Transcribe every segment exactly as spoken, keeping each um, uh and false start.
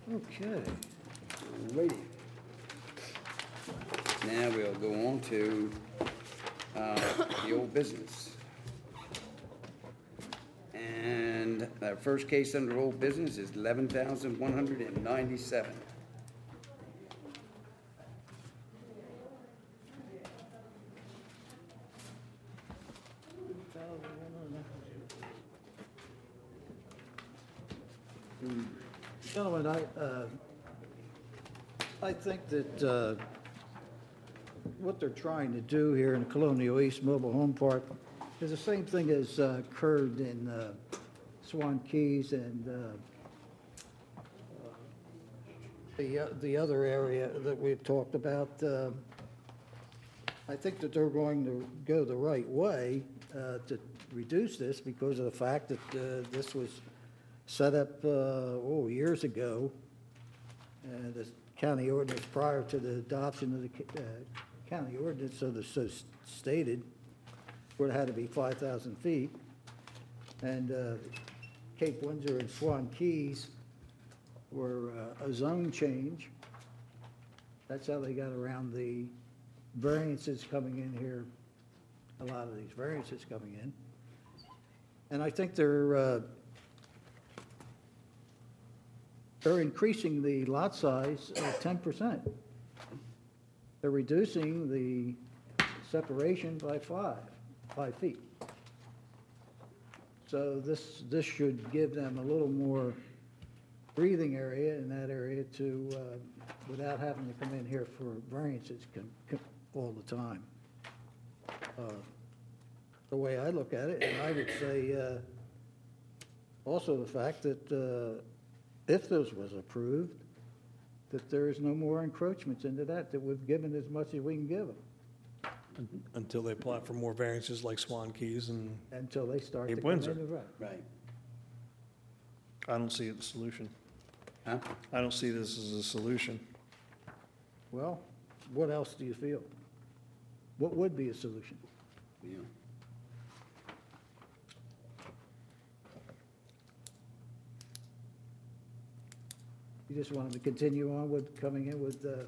Okay, righty. Now we'll go on to uh, the old business. And our first case under old business is eleven thousand one hundred ninety-seven. Gentlemen, I, uh, I think that uh, what they're trying to do here in the Colonial East Mobile Home Park is the same thing as uh, occurred in uh, Swan Keys and uh, the, uh, the other area that we've talked about. Uh, I think that they're going to go the right way uh, to reduce this because of the fact that uh, this was set up, uh, oh, years ago, uh, the county ordinance prior to the adoption of the uh, county ordinance, so the, so stated, where it had to be five thousand feet. And uh, Cape Windsor and Swan Keys were uh, a zone change. That's how they got around the variances coming in here, a lot of these variances coming in. And I think they're, uh, they're increasing the lot size of ten percent. They're reducing the separation by five, five feet. So this, this should give them a little more breathing area in that area to, uh, without having to come in here for variances com- com- all the time. Uh, The way I look at it, and I would say uh, also the fact that uh, if this was approved, that there is no more encroachments into that, that we've given as much as we can give them Until they apply for more variances like Swan Keys, and until they start to Cape come Windsor. into right. Right. I don't see it as a solution. Huh? I don't see this as a solution. Well, what else do you feel? What would be a solution? Yeah. You just want them to continue on with coming in with uh,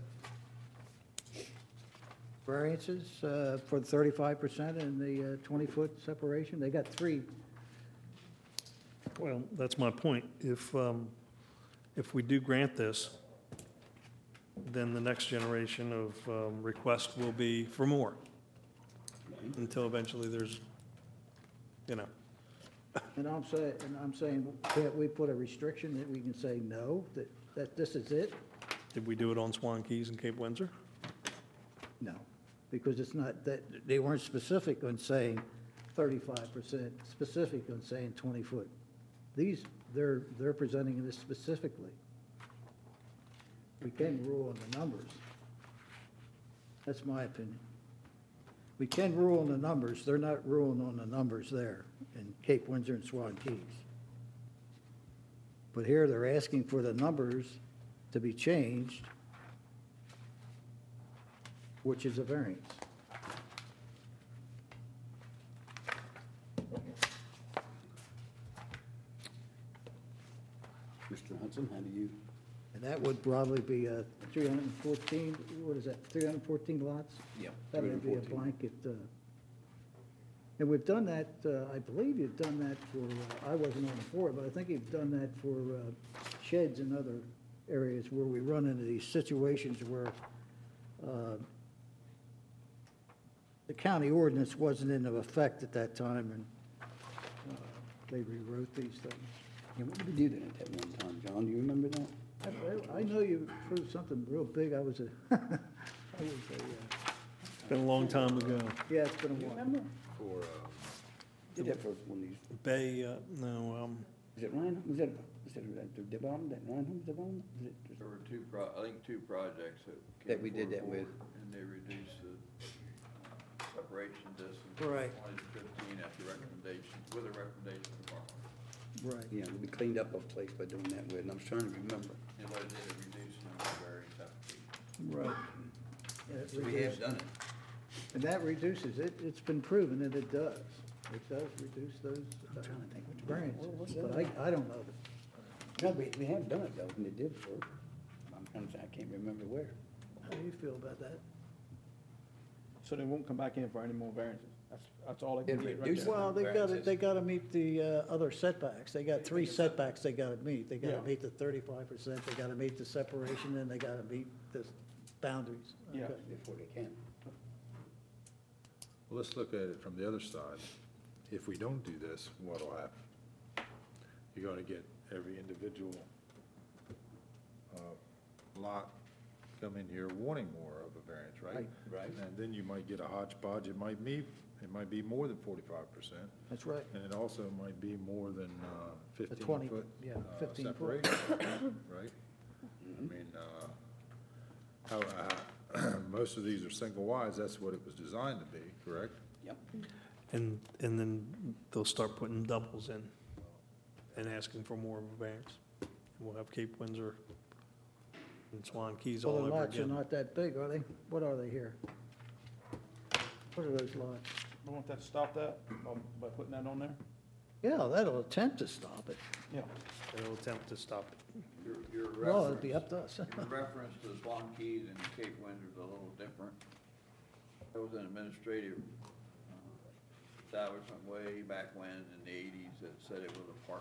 variances uh, for the thirty-five percent and the twenty-foot separation? They got three. Well, that's my point. If, um, if we do grant this, then the next generation of um, requests will be for more, until eventually there's, you know, And I'm saying, and I'm saying, can't we put a restriction that we can say no, that, that this is it? did we do it on Swan Keys and Cape Windsor? No, because it's not, that, they weren't specific on saying thirty-five percent, specific on saying twenty foot. These, they're, they're presenting this specifically. We can rule on the numbers. That's my opinion. We can rule on the numbers, they're not ruling on the numbers there in Cape Windsor and Swan Keys. But here they're asking for the numbers to be changed, which is a variance. Mister Hudson, how do you? And that would probably be a three hundred fourteen, what is that, three hundred fourteen lots? Yeah. That would be a blanket, uh, and we've done that, uh, I believe you've done that for, uh, I wasn't on the board, but I think you've done that for uh, sheds and other areas where we run into these situations where uh, the county ordinance wasn't in effect at that time, and uh, they rewrote these things. Yeah, what did we do then at that one time, John? Do you remember that? I, I know you approved something real big. I was a, I was a, uh, It's been a long time ago. yeah, it's been a Do you while. remember? For, uh, Did that for one of these, Bay, uh, no, um, was it Ryan, was that, was that the development, that Ryan Homes development? Was it just- there were two pro, I think two projects that. came That we did before the that with. board, And they reduced the uh, separation distance. Right. from twenty to fifteen at the recommendation, with a recommendation from Park. Right. Yeah, we cleaned up a place by doing that with, and I was trying to remember. And what it did, it reduced the number of variance applications. Right. Yeah, it So we have reduced- done it. And that reduces, it, it's been proven that it does. It does reduce those uh, trying to think which one. variances. What was But that? I, I don't know. No, we, we have done it though, and it did work. I'm trying to say, I can't remember where. How do you feel about that? So they won't come back in for any more variances? That's, that's all they can It get right reduces there? Well, they gotta, variances. they gotta meet the, uh, other setbacks. They got three setbacks they gotta meet. They gotta Yeah. meet the thirty-five percent, they gotta meet the separation, and they gotta meet the boundaries. Yeah. Okay. Before they can. Well, let's look at it from the other side. If we don't do this, what'll happen? You're gonna get every individual uh, lot come in here wanting more of a variance, right? Right. Right. And then you might get a hodgepodge. It might be, it might be more than forty-five percent. That's right. And it also might be more than uh, fifteen twenty, foot. yeah, uh, fifteen foot. separation, right? I mean, uh, how, uh, most of these are single wides, that's what it was designed to be, correct? Yep. And, and then they'll start putting doubles in and asking for more of a variance. And we'll have Cape Windsor and Swan Keys Well, all the over lots are again. not that big, are they? What are they here? What are those lots? I want that to stop that by, by putting that on there? Yeah, that'll attempt to stop it. Yeah. They'll attempt to stop it. Your, your Well, it'd be reference, up to us. your reference to Swan Keys and Cape Windsor's a little different. There was an administrative uh, establishment way back when in the eighties that said it was a park.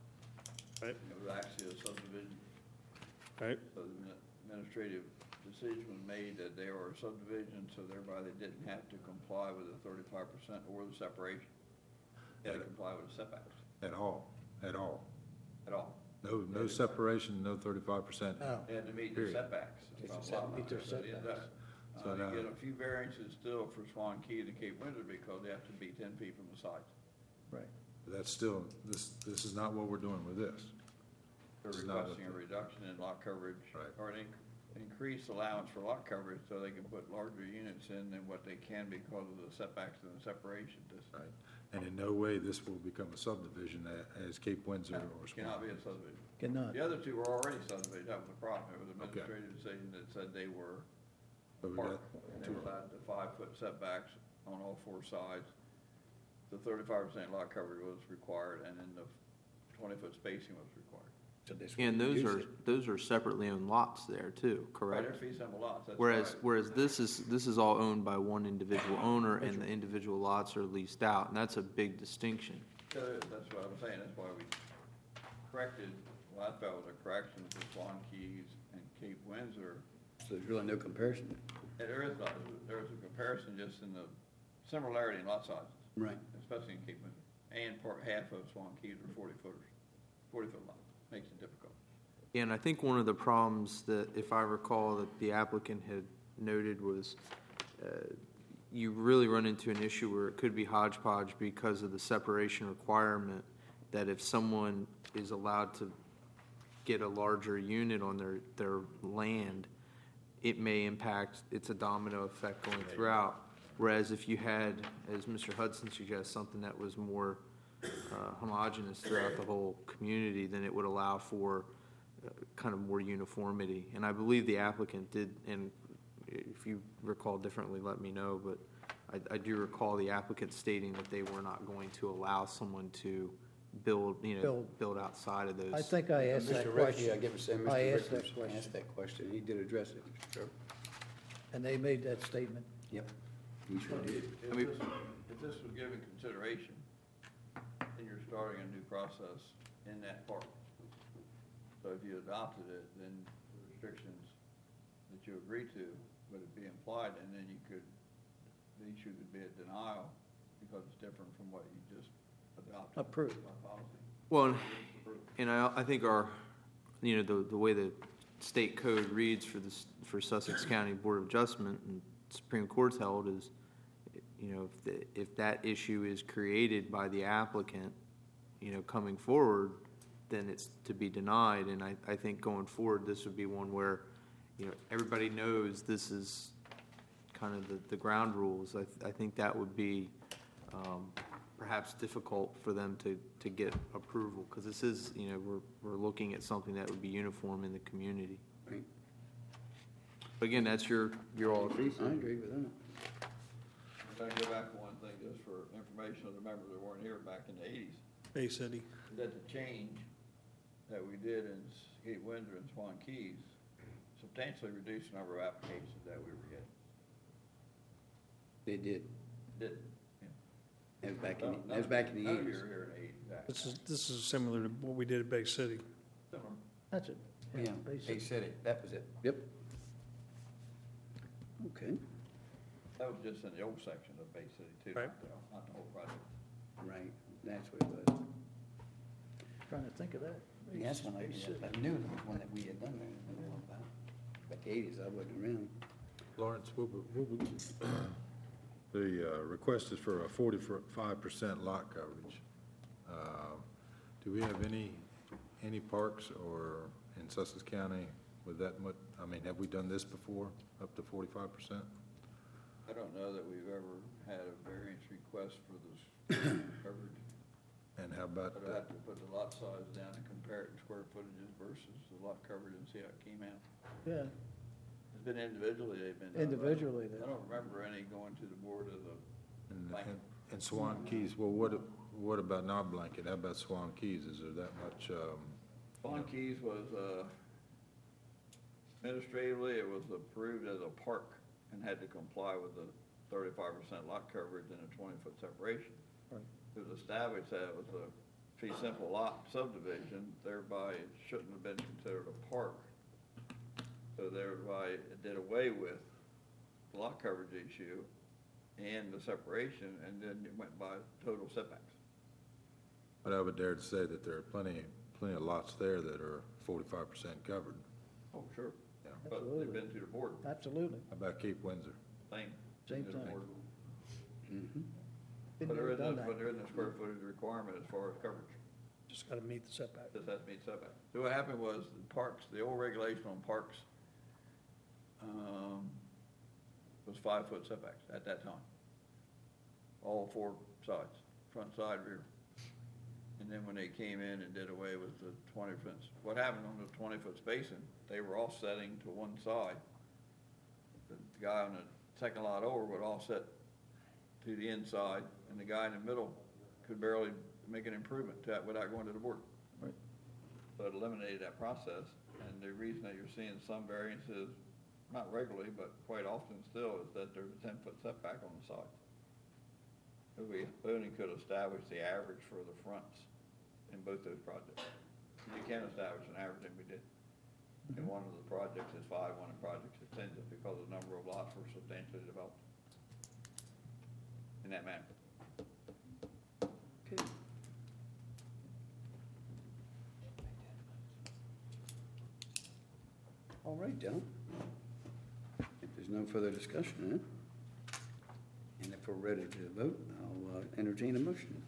Right. And it was actually a subdivision. Right? So the administrative decision was made that they were a subdivision, so thereby they didn't have to comply with the thirty-five percent or the separation. They had to comply with the setbacks At all, at all. at all. No, no separation, no thirty-five percent. Oh, They had to meet the Period. setbacks. Just That's all. meet their So it ended up, So Uh, now- you get a few variances still for Swan Key and Cape Windsor because they have to be ten feet from the sides. right. That's still, this, this is not what we're doing with this. They're It's not requesting a what reduction in lot coverage. Right. Or an inc- increased allowance for lot coverage so they can put larger units in than what they can because of the setbacks and the separation distance. Right. And in no way this will become a subdivision a- as Cape Windsor or Cannot be Swan. a subdivision. Cannot. The other two were already subdivided, that was the problem. It was an Okay. administrative decision that said they were But we park. got And they two- were allowed the five-foot setbacks on all four sides. The thirty-five percent lot coverage was required, and then the twenty-foot spacing was required. So this And would those reduce are, it. those are separately owned lots there too, Right, correct? they're fee simple lots, that's Whereas, right. whereas this is, this is all owned by one individual owner and the individual lots are leased out, and that's a big distinction. So that's what I'm saying, that's why we corrected, what I felt was a correction for Swan Keys and Cape Windsor. So there's really no comparison. And there is, not- there is a comparison just in the similarity in lot sizes, Right. especially in Cape Windsor. And part, half of Swan Keys are forty footers, forty foot lots, makes it difficult. And I think one of the problems that, if I recall, that the applicant had noted was, uh, you really run into an issue where it could be hodgepodge because of the separation requirement, that if someone is allowed to get a larger unit on their, their land, it may impact, it's a domino effect going throughout. Whereas if you had, as Mister Hudson suggests, something that was more uh, homogeneous throughout the whole community, then it would allow for uh, kind of more uniformity. And I believe the applicant did, and if you recall differently, let me know, but I, I do recall the applicant stating that they were not going to allow someone to build, you know, Build. build outside of those. I think I asked that Mister Ricky, I question, get to say, I Mister asked that Ricky question. asked that question. He did address it. Sure. and they made that statement. Yep. He sure did. If I mean- this, if this was given consideration, then you're starting a new process in that park. So if you adopted it, then the restrictions that you agree to would be implied, and then you could, the issue could be a denial because it's different from what you just adopted. Approved. by policy. Well, and- and I, I think our, you know, the, the way the state code reads for this, for Sussex County Board of Adjustment and Supreme Court's held is, you know, if, the, if that issue is created by the applicant, you know, coming forward, then it's to be denied. And I, I think going forward, this would be one where, you know, everybody knows this is kind of the, the ground rules. I, th- I think that would be, um, perhaps difficult for them to, to get approval, because this is, you know, we're, we're looking at something that would be uniform in the community. Right. But again, that's your, your all. I agree with that. If I can go back to one thing, just for information of the members that weren't here back in the eighties, Bay City. that the change that we did in Cape Windsor and Swan Keys substantially reduced the number of applications that we were getting. They did. Did, That was back in, None- that was back in the none of eighties. you were here in the eighties, exactly. This is, this is similar to what we did at Bay City. Similar. That's it. Yeah, basically. Bay City, that was it. Yep. Okay, That was just in the old section of Bay City too, Right. not the, not the whole project. right, that's what it was. Trying to think of that. Yeah, that's one I, I knew there was one that we had done there, I don't know about. Back eighties, I wasn't around. Lawrence, what would- what would- the uh, request is for a forty-five percent lot coverage. Uh, Do we have any, any parks or in Sussex County with that much, I mean, have we done this before, up to forty-five percent? I don't know that we've ever had a variance request for this coverage. And how about, But I have to put the lot size down and compare it in square footages versus the lot coverage and see how it came out. Yeah, It's been individually, they've been. done, but I don't- individually, I that, don't remember any going to the board of the, and- Blanket. and Swan Keys, well, what, what about not Blanket? How about Swan Keys? Is there that much, um, Swan Keys was, uh, administratively, it was approved as a park and had to comply with the thirty-five percent lot coverage and a twenty-foot separation. Right. It was established that it was a fee simple lot subdivision, thereby it shouldn't have been considered a park. So thereby it did away with the lot coverage issue and the separation, and then it went by total setbacks. but I would dare to say that there are plenty, plenty of lots there that are forty-five percent covered. Oh, sure. Yeah. But they've been to the board, absolutely. How about Cape Windsor? same. Same To the thing. board. Mm-hmm. Been But there there, is done no, that. but there is no square footage requirement as far as coverage. Just got to meet the setback. This has to be setback. So what happened was the parks, the old regulation on parks, um, was five foot setbacks at that time. All four sides, front, side, rear. And then when they came in and did away with the twenty foot, what happened on the twenty foot spacing, they were offsetting to one side. The guy on the second lot over would offset to the inside, and the guy in the middle could barely make an improvement to that without going to the board. Right. So it eliminated that process, and the reason that you're seeing some variances, not regularly, but quite often still, is that there's a ten foot setback on the side. If we only could establish the average for the fronts in both those projects. You can establish an average, and we did. And one of the projects is five, one of the projects is ten, just because the number of lots were substantially developed in that manner. Okay. All right, Dylan. If there's no further discussion, huh? And if we're ready to vote, I'll uh, entertain a motion.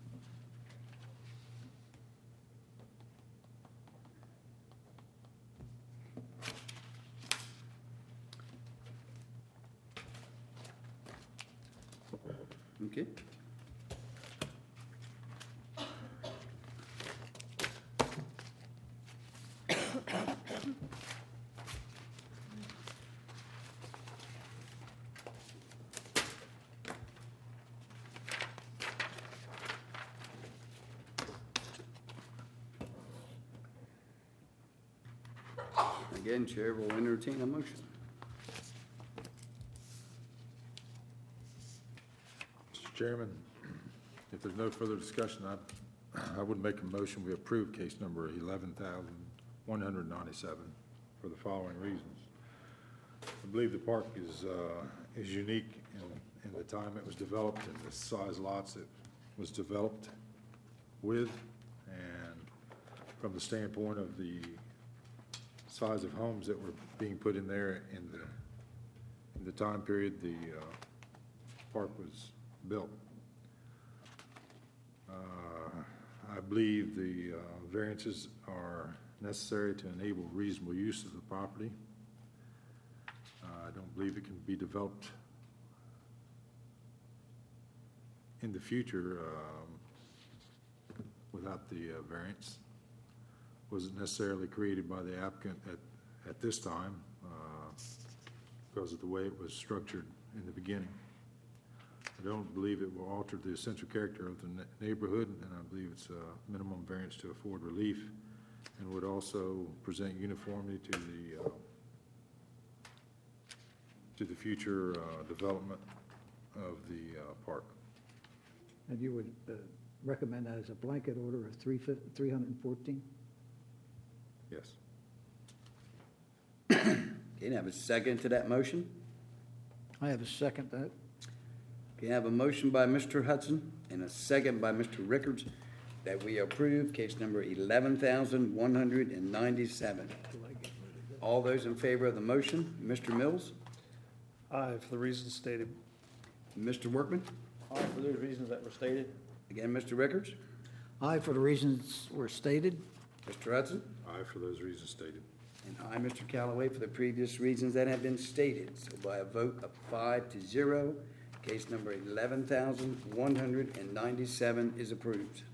Okay. Again, Chair will entertain a motion. Mister Chairman, if there's no further discussion, I, I would make a motion, we approve case number eleven thousand one hundred ninety-seven for the following reasons. I believe the park is, uh, is unique in, in the time it was developed and the size lots it was developed with, and from the standpoint of the size of homes that were being put in there in the, in the time period the, uh, park was built. Uh, I believe the uh, variances are necessary to enable reasonable use of the property. Uh, I don't believe it can be developed in the future um, without the uh, variance. Wasn't necessarily created by the applicant at, at this time uh, because of the way it was structured in the beginning. I don't believe it will alter the essential character of the ne- neighborhood, and I believe it's a minimum variance to afford relief and would also present uniformity to the, uh, to the future uh, development of the uh, park. And you would uh, recommend that as a blanket order of three fif- three hundred and fourteen? Yes. Okay, now have a second to that motion? I have a second that. Okay, I have a motion by Mister Hudson and a second by Mister Rickards that we approve case number eleven thousand one hundred ninety-seven. All those in favor of the motion, Mister Mills, Aye, for the reasons stated. Mister Workman, All right, for those reasons that were stated, again, Mister Rickards, Aye, for the reasons were stated. Mister Hudson, Aye for those reasons stated. and I, Mister Callaway, for the previous reasons that have been stated. So by a vote of five to zero, case number eleven thousand one hundred ninety-seven is approved.